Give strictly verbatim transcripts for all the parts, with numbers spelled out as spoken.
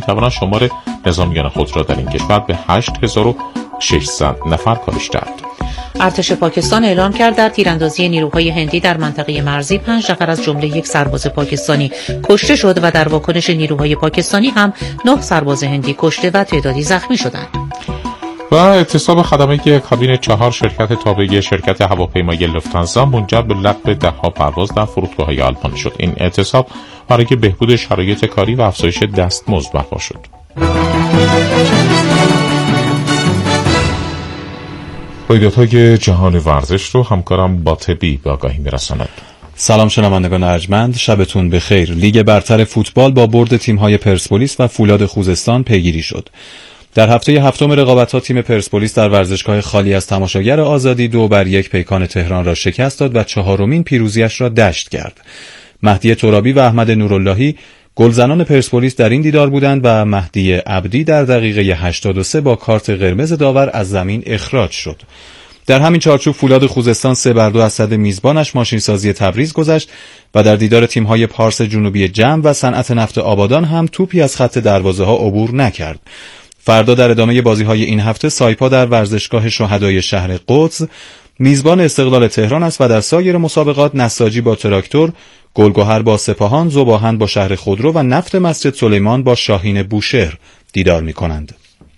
می‌توانند شمار نظامیان خود را در این کشور به هشت هزار و ششصد نفر کاهش دهند. ارتش پاکستان اعلام کرد در تیراندازی نیروهای هندی در منطقه مرزی پنج نفر از جمله یک سرباز پاکستانی کشته شد و در واکنش نیروهای پاکستانی هم نه سرباز هندی کشته و تعدادی زخمی شدند. و اعتصاب خدمه کابین چهار شرکت تابعه شرکت هواپیمایی لوفتانزا منجر به لغو ده‌ها پرواز در فرودگاه‌های آلمان شد. این اعتصاب برای بهبود شرایط کاری و افزایش دستمزد برپا شد. رویدادهای جهان ورزش رو همکارم باطبی به آگاهی می‌رساند. سلام شنوندگان ارجمند، شبتون بخیر. لیگ برتر فوتبال با برد تیم‌های پرسپولیس و فولاد خوزستان پیگیری شد. در هفته هفتم رقابت‌ها تیم پرسپولیس در ورزشگاه خالی از تماشاگر آزادی دو بر یک پیکان تهران را شکست داد و چهارمین پیروزیش را دشت کرد. مهدی ترابی و احمد نوراللهی گلزنان پرسپولیس در این دیدار بودند و مهدی عبدی در دقیقه هشتاد و سه با کارت قرمز داور از زمین اخراج شد. در همین چارچوب فولاد خوزستان سه بر دو از صد میزبانش ماشینسازی تبریز گذشت و در دیدار تیم‌های پارس جنوبی جم و صنعت نفت آبادان هم توپی از خط دروازه‌ها عبور نکرد. فردا در ادامه بازی‌های این هفته سایپا در ورزشگاه شهدای شهر قدس میزبان استقلال تهران است و در سایر مسابقات نساجی با تراکتور، گلگهر با سپاهان، ذوباهن با شهر خودرو و نفت مسجد سلیمان با شاهین بوشهر دیدار می‌کنند.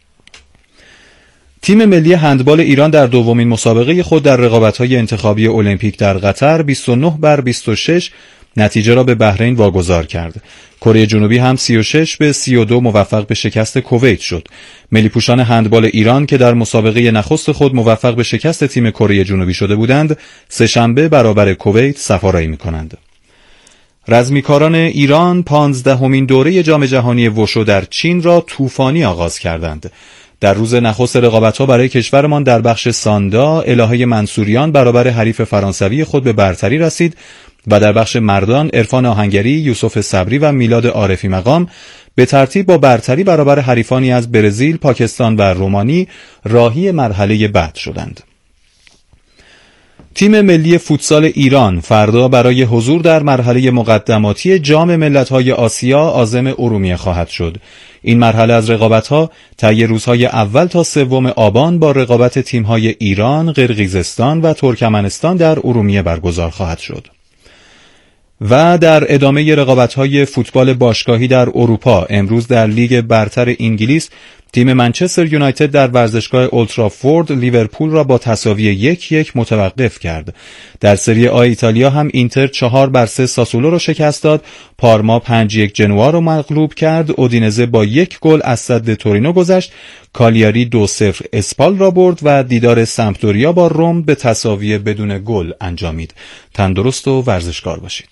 تیم ملی هندبال ایران در دومین مسابقه خود در رقابت‌های انتخابی المپیک در قطر بیست و نه بر بیست و شش نتیجه را به بحرین واگذار کرد. کره جنوبی هم سی و شش به سی و دو موفق به شکست کویت شد. ملی پوشان هندبال ایران که در مسابقه نخست خود موفق به شکست تیم کره جنوبی شده بودند، سه شنبه برابر کویت سفارایی می‌کنند. رزمیکاران ایران پانزدهمین دوره جام جهانی وشو در چین را طوفانی آغاز کردند. در روز نخست رقابت‌ها برای کشورمان در بخش ساندا، الهه منصوریان برابر حریف فرانسوی خود به برتری رسید و در بخش مردان عرفان آهنگری، یوسف صبری و میلاد عارفی مقام به ترتیب با برتری برابر حریفانی از برزیل، پاکستان و رومانی راهی مرحله بعد شدند. تیم ملی فوتسال ایران فردا برای حضور در مرحله مقدماتی جام ملت‌های آسیا عازم ارومیه خواهد شد. این مرحله از رقابت‌ها طی روزهای اول تا سوم آبان با رقابت تیم‌های ایران، قرقیزستان و ترکمنستان در ارومیه برگزار خواهد شد. و در ادامه رقابت‌های فوتبال باشگاهی در اروپا امروز در لیگ برتر انگلیس تیم منچستر یونایتد در ورزشگاه اولترافورد لیورپول را با تساوی یک یک متوقف کرد. در سری آ ایتالیا هم اینتر چهار بر سه ساسولو را شکست داد، پارما پنج یک جنوا را مغلوب کرد، اودینزه با یک گل از سد تورینو گذشت، کالیاری دو صفر اسپال را برد و دیدار سمپدوریا با روم به تساوی بدون گل انجامید. تندرست و ورزشکار باشید.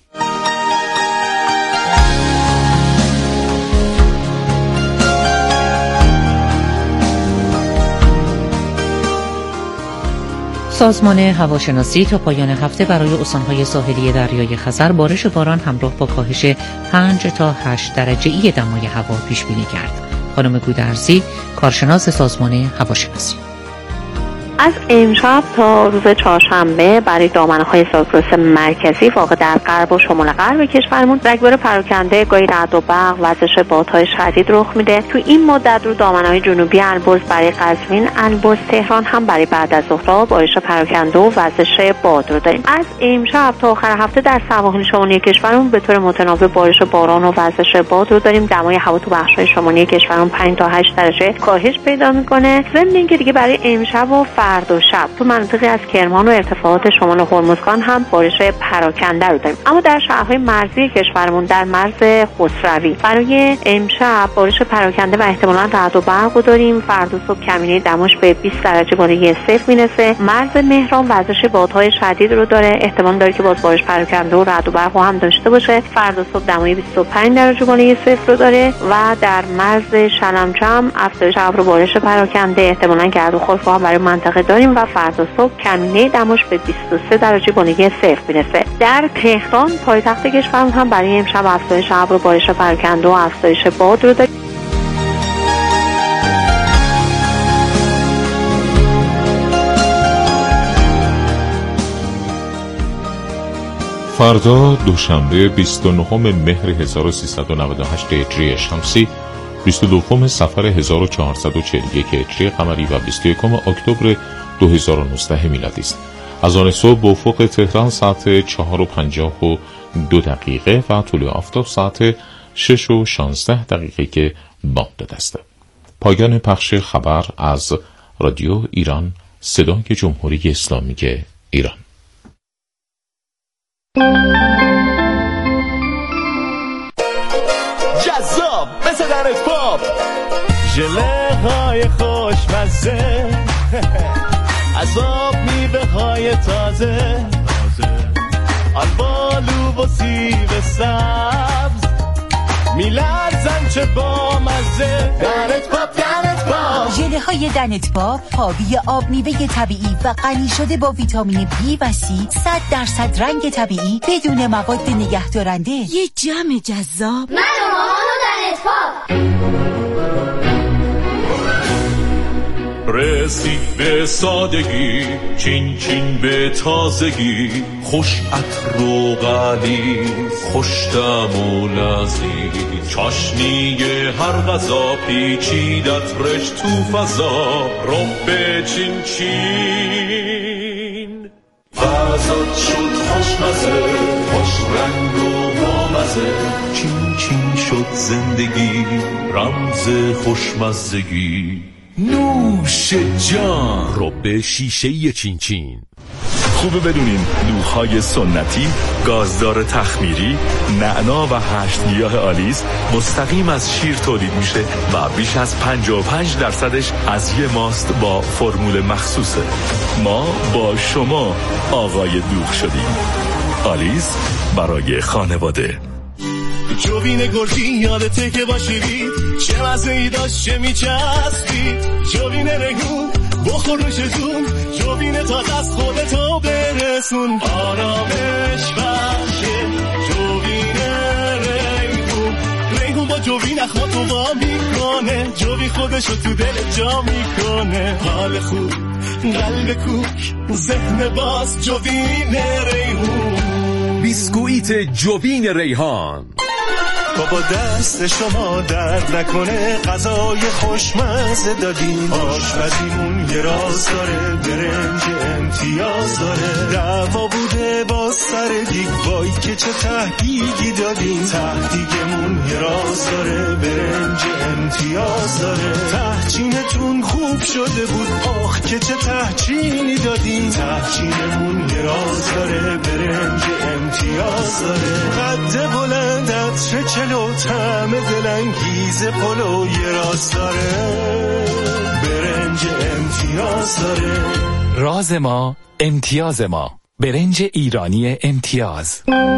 سازمان هواشناسی تا پایان هفته برای استان‌های ساحلی دریای خزر بارش باران همراه با کاهش پنج تا هشت درجه ای دمای هوا پیش بینی کرد. خانم گودرزی، کارشناس سازمان هواشناسی: از امشب تا روز چهارشنبه برای دامنه‌های زاگرس مرکزی واقع در غرب و شمال غرب کشورمون رگبار پراکنده، گاهی رعد و برق، وزش بادهای شدید رخ میده. تو این مدت رو دامنه‌های جنوبی البرز برای قزوین، البرز، تهران هم برای بعد از ظهر بارش پراکنده و وزش باد رو داریم. از امشب تا آخر هفته در سواحل شمالی کشورمون به طور متناوب بارش باران و وزش باد رو داریم. دمای هوا تو بخش‌های شمالی کشورمون پنج تا هشت درجه کاهش پیدا میکنه. ضمن اینکه دیگه برای امشب و فردا شب تو مناطقی از کرمان و ارتفاعات شمال هرمزگان هم بارش پراکنده رو داریم. اما در شهرهای مرزی کشورمون در مرز خسروی برای امشب بارش پراکنده و احتمالاً رعد و برق رو داریم. فردا صبح کمینه دماش به بیست درجه بالای صفر میرسه. مرز مهران وزش بادهای شدید رو داره، احتمال داره که باز بارش پراکنده و رعد و برق هم داشته باشه. فردا صبح دمای بیست و پنج درجه بالای صفر رو داره و در مرز شلمچم افزایش ابر و بارش پراکنده، احتمالاً گرد و خاک هم برای منطقه داریم و فردا صبح کمینه دماش به بیست و سه درجه بالای صفر میرسه. در تهران پایتخت کشورمون هم برای امشب افزایش ابر و بارش پراکنده و افزایش باد رو داریم. فردا دوشنبه بیست و نهم مهر هزار و سیصد و نود و هشت هجری شمسی بیست و دوم صفر هزار و چهارصد و چهل و یک هجری قمری و بیست و یکم اکتبر دو هزار و نوزده میلادی است. از آن صبح به افق تهران ساعت چهار و پنجاه و دو دقیقه و طلوع آفتاب ساعت شش و شانزده دقیقه که باب داده است. پایان پخش خبر از رادیو ایران، صدای جمهوری اسلامی ایران. جذاب مثل در پاپ، ژله های خوشمزه، عذاب میوه های تازه، آلبالو و سیب سبز، میلرزن چه با مزه. دنت پاپ دنت پاپ، ژله های دنت پاپ حاوی آب میوه طبیعی و غنی شده با ویتامین بی و سی، صد درصد رنگ طبیعی بدون مواد نگهدارنده. یه جمع جذاب. من و مامان و دنت پاپ. رسید به سادگی، چین چین به تازگی، خوش عطر و غلیظ، خوش طعم و لذیذ، چاشنی هر غذا پیچیدت رش تو فضا، رب چین چین فضات شد خوشمزه، خوش رنگ و بامزه، چین چین شد زندگی، رمز خوشمزگی. نوش جان، رب شیشه چین چین. خوبه بدونین دوغ‌های سنتی، گازدار تخمیری، نعنا و هشت گیاه آلیز مستقیم از شیر تولید میشه و بیش از پنجاه و پنج درصدش از یه ماست با فرمول مخصوصه. ما با شما آقای دوغ شدیم. آلیز برای خانواده. جوین گرجی یادته که باشیدی، چه مزه‌ای داشت چه میچسبی، جوین ریحون بخور روش زون، جوین تازه از خودتو برسون، آرامش بخشه جوین ریحون. ریحون با جوین اخماتو وا میکنه، جوین خودشو تو دل جا میکنه، حال خوب قلب کوک ذهن باز، جوین ریحون. بیسکویت جوین ریحان. بابا دست شما درد نکنه، غذای خوشمزه دادیم، آشپزیمون یه راز داره، برنج امتیاز داره، دعوا بوده با سر دیگ، وای که چه تهدیگی دادیم، تهدیگمون یه راز داره، برنج امتیاز داره، تهچینتون خوب شده بود، آخ که چه تهچینی دادیم، تهچینمون یه راز داره، برنج امتیاز داره، قد بلندت چه چلو طعم دلانگیز پلو یه راز داره، برنج امتیاز داره. راز ما امتیاز ما، برنج ایرانی امتیاز.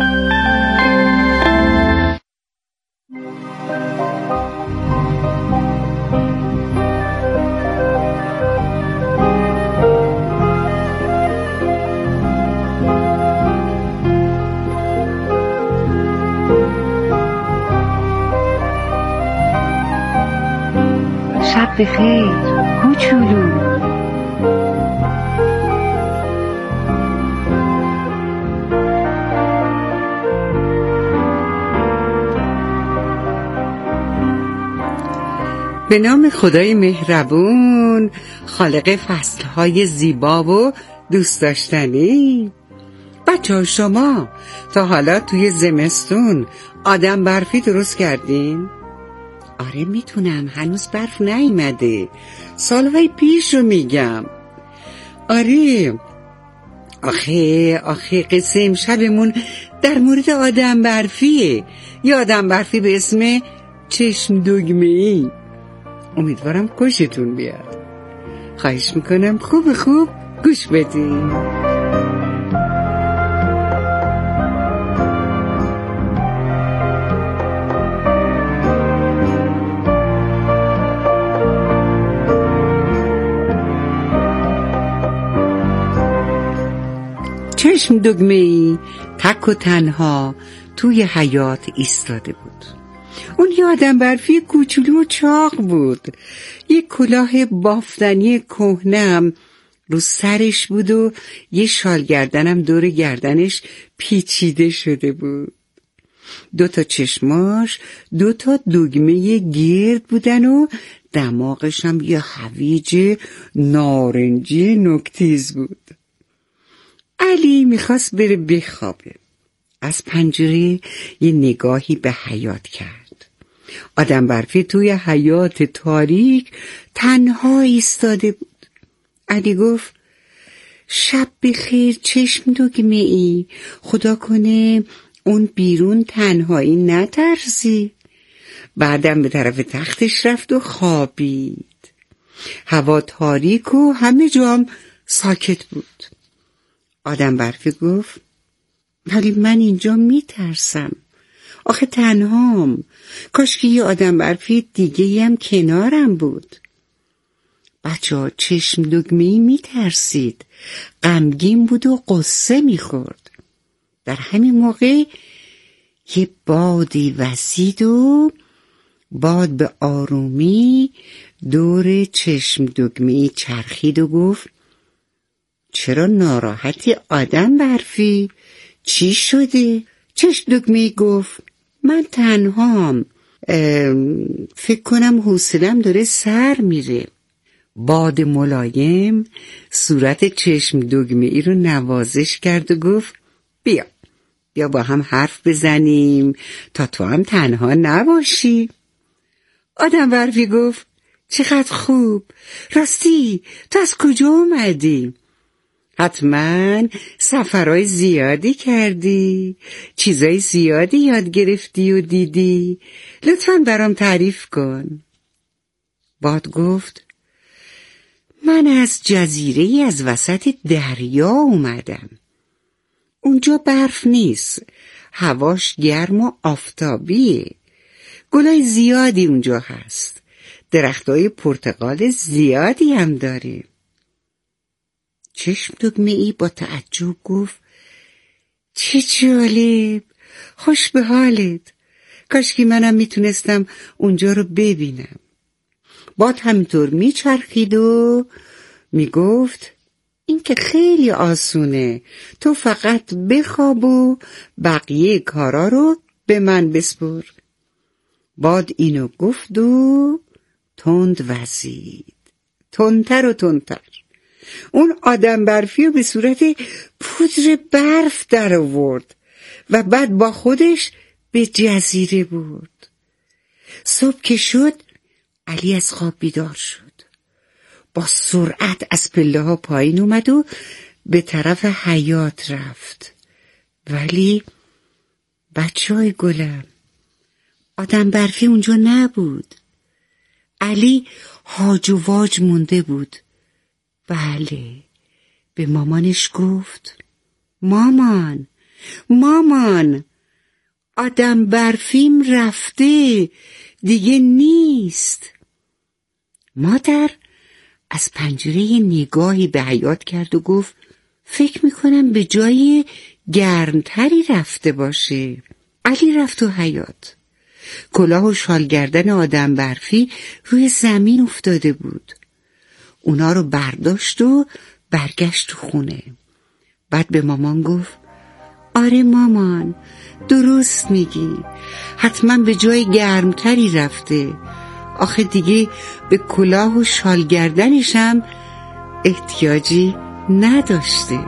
شب بخیر کوچولو. به نام خدای مهربون، خالق فصلهای زیبا و دوست داشتنی. بچه شما تا حالا توی زمستون آدم برفی درست کردین؟ آره میتونم، هنوز برف نیومده، سالهای پیش رو میگم. آره آخه آخه قصه امشبمون در مورد آدم برفیه، یه آدم برفی به اسم چشم دگمه‌ای. امیدوارم خوشتون بیاد. خواهش میکنم خوب خوب گوش بدین. چشم دگمه‌ای تک و تنها توی حیاط ایستاده بود. اون یه آدم برفی کوچولو و چاق بود. یه کلاه بافتنی کهنه رو سرش بود و یه شال گردنم دور گردنش پیچیده شده بود. دو تا چشماش دو تا دگمه گرد بودن و دماغش هم یه هویج نارنجی نوک‌تیز بود. علی میخواست بره بخوابه. از پنجره یه نگاهی به حیاط کرد. آدم برفی توی حیاط تاریک تنها ایستاده بود. علی گفت شب بخیر چشم دگمه ای، خدا کنه اون بیرون تنهایی نترسی. بعدم به طرف تختش رفت و خوابید. هوا تاریک و همه جام ساکت بود. آدم برفی گفت ولی من اینجا میترسم، آخه تنهام، کاش که یه آدم برفی دیگه هم کنارم بود. بچه ها چشم دگمه‌ای میترسید، غمگین بود و قصه میخورد. در همین موقع یه بادی وزید و باد به آرومی دور چشم دگمه‌ای چرخید و گفت چرا ناراحتی آدم برفی؟ چی شده؟ چشم دگمه‌ای گفت من تنهام، فکر کنم حوصله‌ام داره سر میره. باد ملایم صورت چشم دگمه‌ای رو نوازش کرد و گفت بیا بیا با هم حرف بزنیم تا تو هم تنها نباشی. آدم برفی گفت چقدر خوب، راستی تو از کجا اومدی؟ حتما سفرهای زیادی کردی، چیزای زیادی یاد گرفتی و دیدی، لطفاً برام تعریف کن. باد گفت من از جزیره‌ای از وسط دریا اومدم. اونجا برف نیست، هواش گرم و آفتابیه، گلای زیادی اونجا هست، درختای پرتقال زیادی هم داره. چشم دگمه‌ای با تعجب گفت چه جالب، خوش به حالت، کاش که منم میتونستم اونجا رو ببینم. باد همینطور میچرخید و میگفت این که خیلی آسونه، تو فقط بخواب و بقیه کارا رو به من بسپر. باد اینو گفت و تند وزید، تندتر و تندتر. اون آدم برفی رو به صورت پودر برف در آورد و بعد با خودش به جزیره برد. صبح که شد علی از خواب بیدار شد. با سرعت از پله ها پایین اومد و به طرف حیاط رفت. ولی بچه های گلم، آدم برفی اونجا نبود. علی هاج و واج مونده بود. بله، به مامانش گفت مامان مامان آدم برفیم رفته، دیگه نیست. مادر از پنجره نگاهی به حیاط کرد و گفت فکر میکنم به جای گرمتری رفته باشه. علی رفت تو حیاط. کلاه و شال گردن آدم برفی روی زمین افتاده بود. اونا رو برداشت و برگشت تو خونه. بعد به مامان گفت آره مامان، درست میگی، حتما به جای گرمتری رفته، آخه دیگه به کلاه و شال گردنشم احتیاجی نداشته.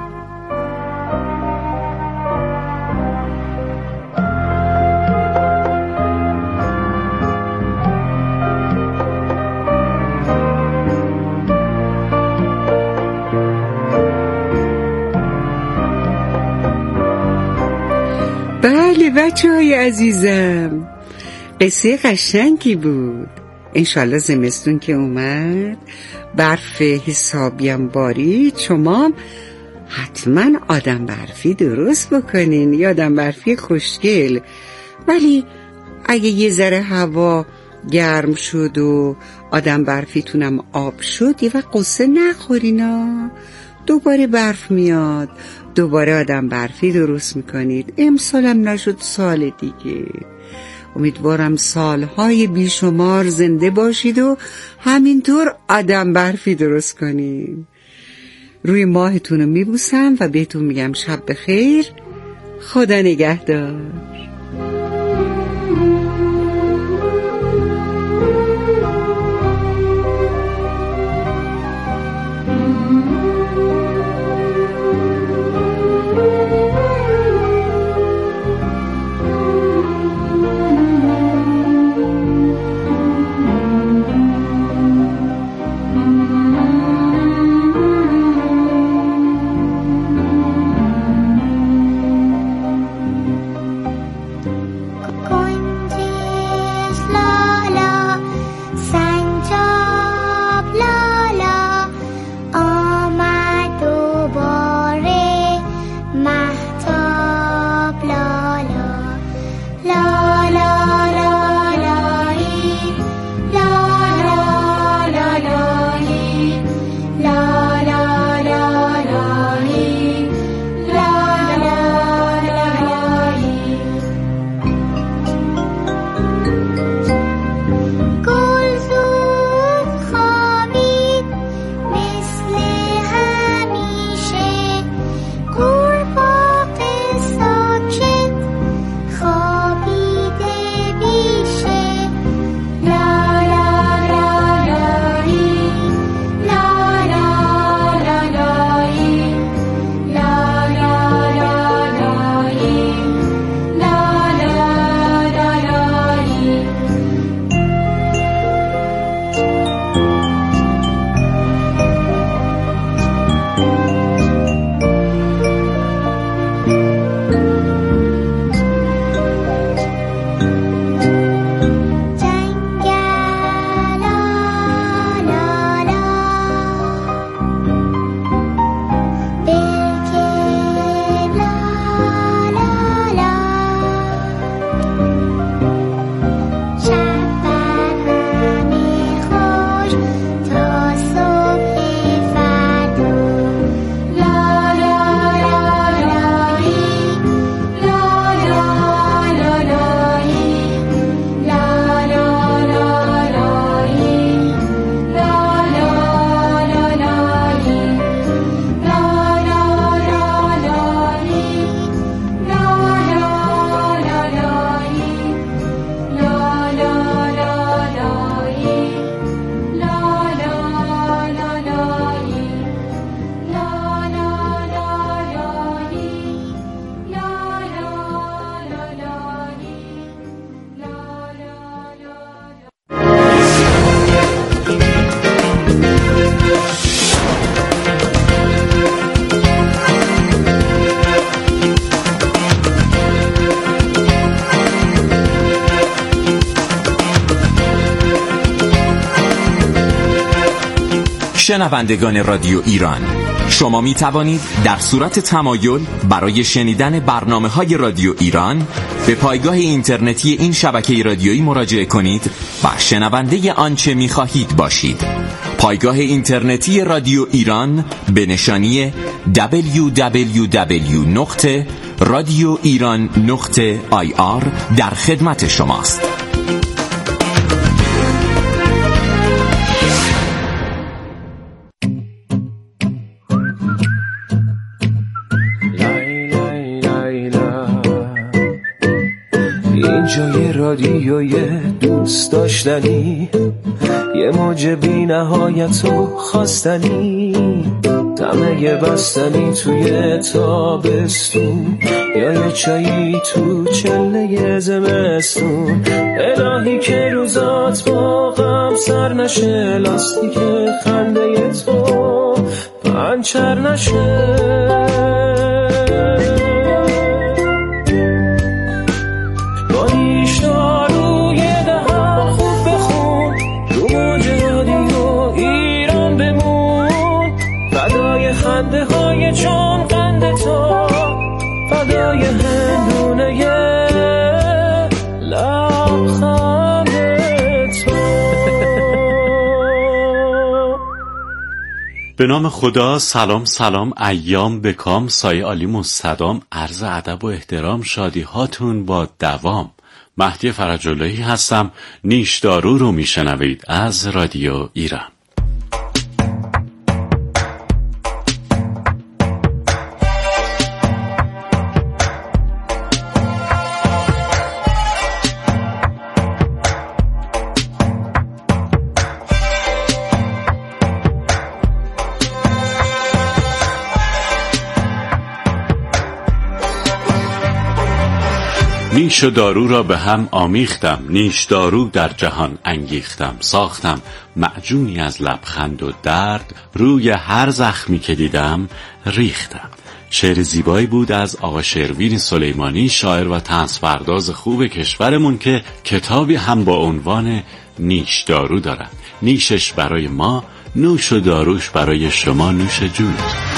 بله بچه های عزیزم، قصه قشنگی بود. انشالله زمستون که اومد، برف حسابیم بارید، شما حتما آدم برفی درست بکنین، یا آدم برفی خوشگل. ولی اگه یه ذره هوا گرم شد و آدم برفیتونم آب شد، یه وقت قصه نخورینا، دوباره برف میاد، دوباره آدم برفی درست میکنید. امسالم نشد، سال دیگه. امیدوارم سالهای بیشمار زنده باشید و همینطور آدم برفی درست کنید. روی ماهتون رو میبوسم و بهتون میگم شب بخیر، خدا نگهدار. شنوندگان رادیو ایران، شما می توانید در صورت تمایل برای شنیدن برنامه‌های رادیو ایران به پایگاه اینترنتی این شبکه رادیویی مراجعه کنید و شنونده آنچه می خواهید باشید. پایگاه اینترنتی رادیو ایران به نشانی دبلیو دبلیو دبلیو نقطه رادیو ایران نقطه آی آر در خدمت شماست. جای رادیوی دوست داشتنی، یه موج بی نهایت و خواستنی، دمه بستنی توی تابستون، یا یه چایی تو چله زمستون. الهی که روزات با غم سر نشه، لاستیک خنده تو پنچر نشه. خنده های چون قند تو، فدای هندونه لبخند تو. به نام خدا. سلام سلام، ایام بکام، سایه عالی مستدام، عرض ادب و احترام، شادی هاتون با دوام. مهدی فرج‌اللهی هستم. نیش دارو رو میشنوید از رادیو ایران. نیش و دارو را به هم آمیختم، نیش دارو در جهان انگیختم، ساختم معجونی از لبخند و درد، روی هر زخمی که دیدم ریختم. شعر زیبایی بود از آقا شروین سلیمانی، شاعر و طنز پرداز خوب کشورمون که کتابی هم با عنوان نیش دارو دارد. نیشش برای ما، نوش و داروش برای شما نوش جون.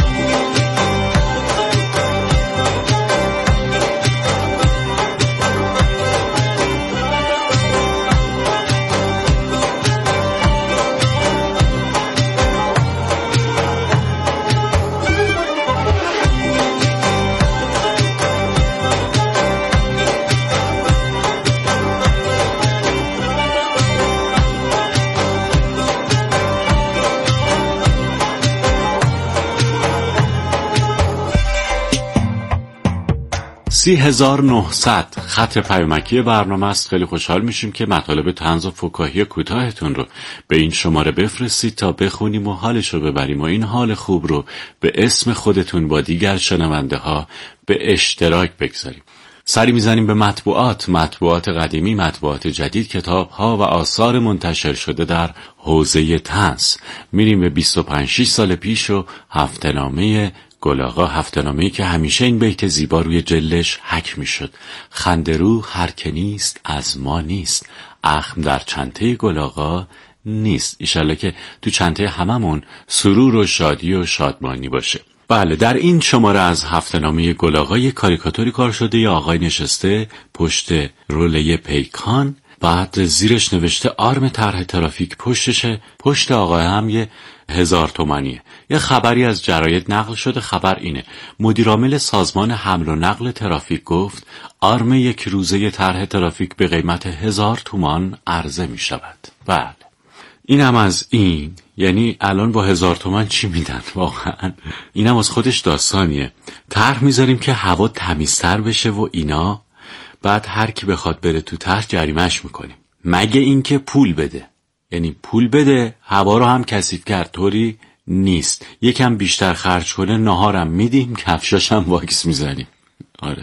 سی هزار و نهصد خط پیامکی برنامه است. خیلی خوشحال میشیم که مطالب طنز و فکاهی کوتاهتون رو به این شماره بفرستید تا بخونیم و حالش رو ببریم و این حال خوب رو به اسم خودتون با دیگر شنونده ها به اشتراک بگذاریم. سری میزنیم به مطبوعات، مطبوعات قدیمی، مطبوعات جدید، کتاب ها و آثار منتشر شده در حوزه طنز. میریم به بیست و پنج شش سال پیش و هفته‌نامه گلاغا، هفته‌نامه‌ای که همیشه این بیت زیبا روی جلدش حک میشد: خنده رو هر که نیست از ما نیست، اخم در چنته گلاغا نیست. ایشالله که تو چنته هممون سرور و شادی و شادمانی باشه. بله، در این شماره از هفته‌نامه گلاغا یک کاریکاتوری کار شده. یه آقای نشسته پشت روله پیکان، بعد زیرش نوشته آرم طرح ترافیک پشتشه، پشت آقای هم یه هزار تومانیه. یه خبری از جراید نقل شده. خبر اینه: مدیرعامل سازمان حمل و نقل ترافیک گفت آرم یک روزه طرح ترافیک به قیمت هزار تومان عرضه می شود. بله، این هم از این. یعنی الان با هزار تومان چی میدن واقعا؟ این هم از خودش داستانیه. طرح میذاریم که هوا تمیزتر بشه و اینا، بعد هر کی بخواد بره تو طرح جریمه‌اش میکنیم، مگه اینکه پول بده. یعنی پول بده هوا رو هم کثیف کرد، طوری نیست. یکم بیشتر خرج کنه ناهارم میدیم، کفشاش هم واکس میزنیم. آره.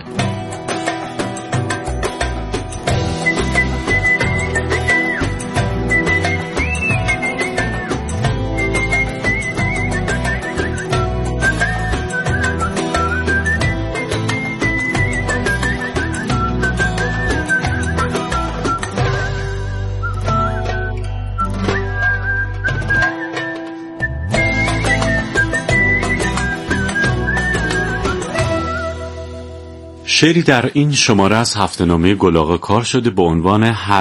شعری در این شماره از هفته‌نامه گلاغا کار شده با عنوان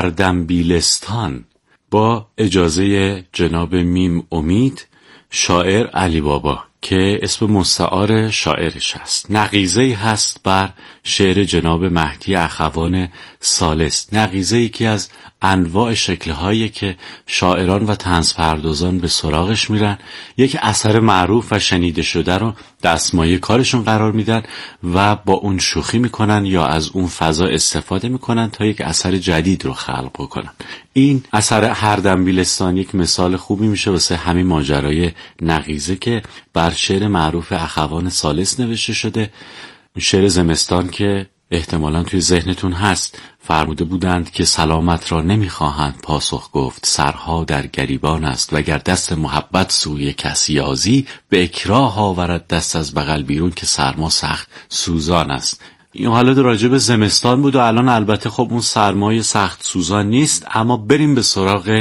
هردمبیلستان با اجازه جناب میم امید، شاعر علی بابا که اسم مستعار شاعرش هست. نقیضه‌ای هست بر شعر جناب مهدی اخوان ثالث. نقیضه‌ای که از انواع شکل‌هایی که شاعران و طنز پردازان به سراغش میرن، یک اثر معروف و شنیده شده رو دستمایه کارشون قرار میدن و با اون شوخی میکنن یا از اون فضا استفاده میکنن تا یک اثر جدید رو خلق بکنن. این اثر هردمبیلستان یک مثال خوبی میشه واسه همین ماجرای نقیضه که بر شعر معروف اخوان ثالث نوشته شده. شعر زمستان که احتمالاً توی ذهنتون هست، فرموده بودند که سلامت را نمیخواهند پاسخ گفت، سرها در گریبان است وگر دست محبت سوی کسی یازی، به اکراه آورد دست از بغل بیرون که سرما سخت سوزان است. این حالا راجع به زمستان بود و الان البته خب اون سرمای سخت سوزان نیست، اما بریم به سراغ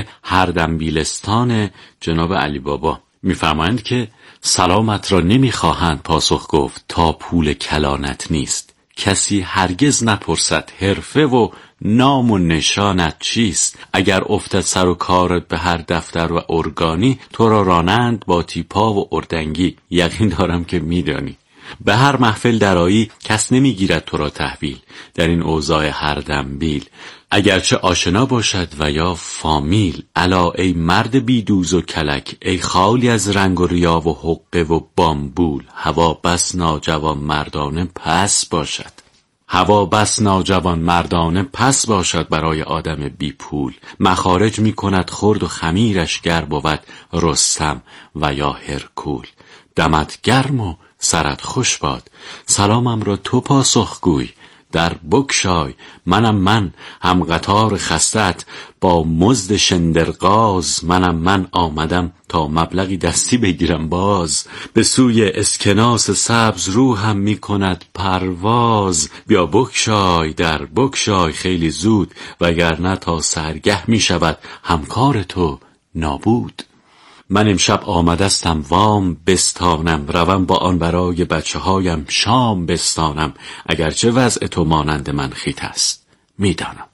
هردمبیلستان جناب علی بابا. میفرمایند که سلامت را نمیخواهند پاسخ گفت تا پول کلانت نیست، کسی هرگز نپرسد حرفه و نام و نشانت چیست، اگر افتد سر و کارت به هر دفتر و ارگانی، تو را رانند با تیپا و اردنگی، یقین دارم که میدانی. به هر محفل درایی کس نمیگیرد تو را تحویل، در این اوضاع هردمبیل، اگرچه آشنا باشد و یا فامیل. الا ای مرد بیدوز و کلک، ای خالی از رنگ و ریا و حقه و بامبول، هوا بس ناجوان مردانه پس باشد، هوا بس ناجوان مردانه پس باشد برای آدم بی پول، مخارج می کند خرد و خمیرش گر بود رستم و یا هرکول. دمت گرم و سرت خوش باد، سلامم را تو پاسخ گوی، در بکشای منم من هم قطار خستت، با مزد شندرغاز منم من آمدم تا مبلغی دستی بگیرم باز، به سوی اسکناس سبز روحم می کند پرواز، بیا بکشای در بکشای خیلی زود، وگرنه تا سرگه می شود همکار تو نابود. من امشب آمدستم وام بستانم، روم با آن برای بچه هایم شام بستانم، اگرچه وضع تو مانند من خیت است میدانم.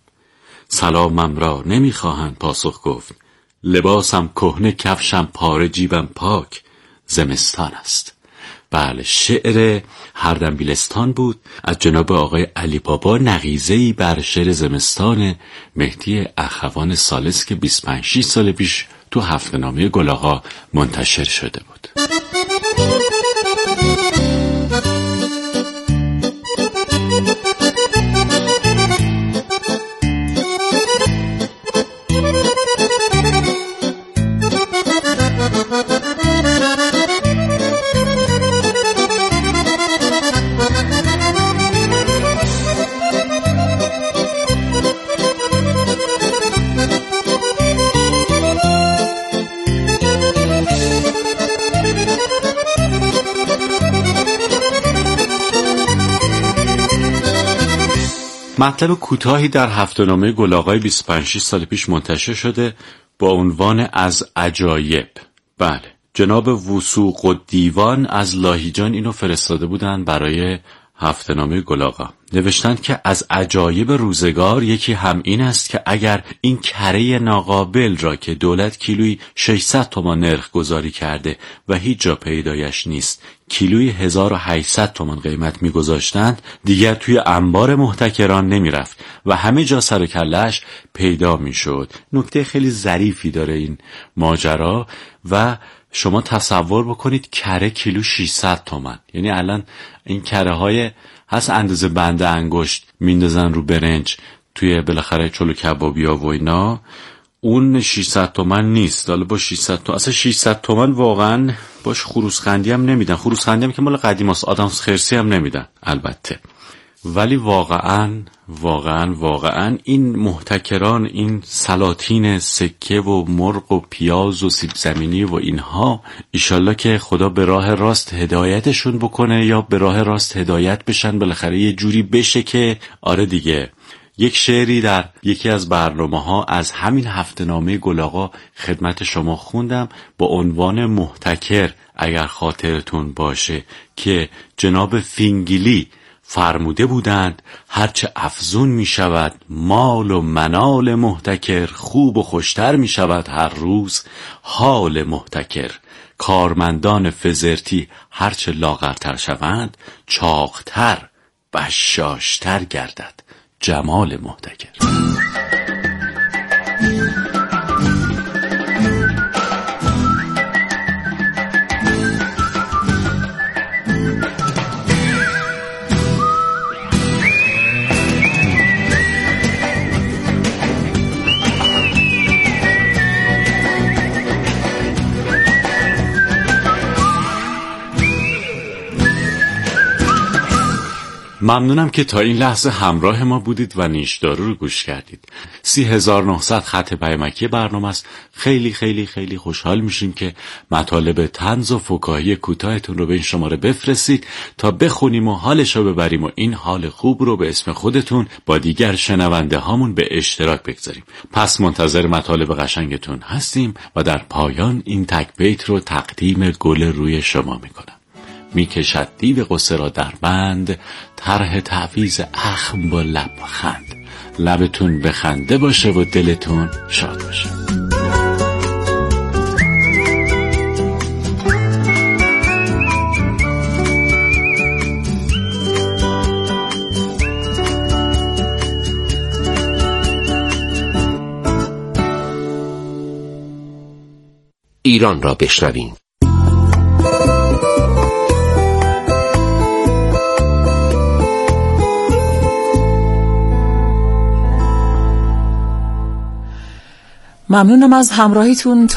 سلامم را نمیخواهند پاسخ گفت، لباسم کهنه کفشم پاره جیبم پاک، زمستان است. بله، شعر هردمبیلستان بود از جناب آقای علی بابا، نقیضه‌ای بر شعر زمستان مهدی اخوان ثالث که بیست و پنج سال پیش تو هفته‌نامه گلاغا منتشر شده بود. مطلب کوتاهی در هفته‌نامه گلاغای بیست و پنج سال پیش منتشر شده با عنوان از عجایب. بله، جناب وثوق الدیوان از لاهیجان اینو فرستاده بودن برای هفته‌نامه گلاغا. نوشتند که از عجایب روزگار یکی هم این است که اگر این کره ناقابل را که دولت کیلویی ششصد تومان نرخ گذاری کرده و هیچ جا پیدایش نیست، کیلویی هزار و هشتصد تومان قیمت میگذاشتند، دیگر توی انبار محتکران نمیرفت و همه جا سر و کله‌اش پیدا میشد. نکته خیلی ظریفی داره این ماجرا و شما تصور بکنید کره کیلو ششصد تومان، یعنی الان این کره های هست اندازه بند انگشت میندازن رو برنج توی بالاخره چلو کبابیا و اینا، اون ششصد تومان نیست. حالا با ششصد تومان اصلا ششصد تومان واقعا باش خروسخندی هم نمیدن، خروسخندی هم که مال قدیماست، آدامس خرسی هم نمیدن البته، ولی واقعا واقعا واقعا این محتکران، این سلاطین سکه و مرغ و پیاز و سیب زمینی و اینها، ایشالله که خدا به راه راست هدایتشون بکنه یا به راه راست هدایت بشن، بالاخره یه جوری بشه که آره دیگه. یک شعری در یکی از برنامه‌ها از همین هفته‌نامه گلاغا خدمت شما خوندم با عنوان محتکر، اگر خاطرتون باشه، که جناب فینگلی فرموده بودند هرچه افزون می شود مال و منال محتکر، خوب و خوشتر می شود هر روز حال محتکر. کارمندان فزرتی هرچه لاغرتر شوند چاقتر بشاشتر گردد جمال محتکر. ممنونم که تا این لحظه همراه ما بودید و نیشدارو رو گوش کردید. سی هزار و نهصد خط پیامکی برنامه است. خیلی خیلی خیلی خوشحال میشیم که مطالب طنز و فکاهی کوتاهتون رو به این شماره بفرستید تا بخونیم و حالش رو ببریم و این حال خوب رو به اسم خودتون با دیگر شنونده هامون به اشتراک بگذاریم. پس منتظر مطالب قشنگتون هستیم و در پایان این تک بیت رو تقدیم گل روی شما میکنم. می کشد دیو قصه را در بند، طرح تعویض اخم با لبخند. لبتون بخنده باشه و دلتون شاد باشه. ایران را بشنویم. ممنونم از همراهیتون.